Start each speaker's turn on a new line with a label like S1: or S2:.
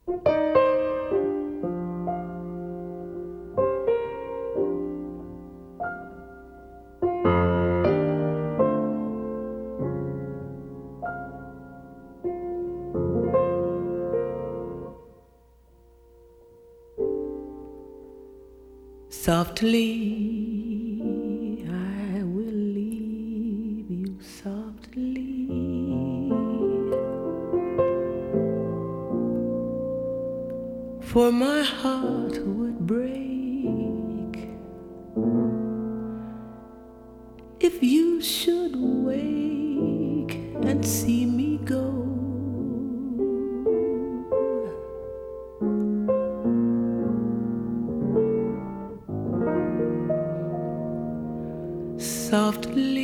S1: Softly, I will leave you softly. For my heart would break if you should wake and see me go. Softly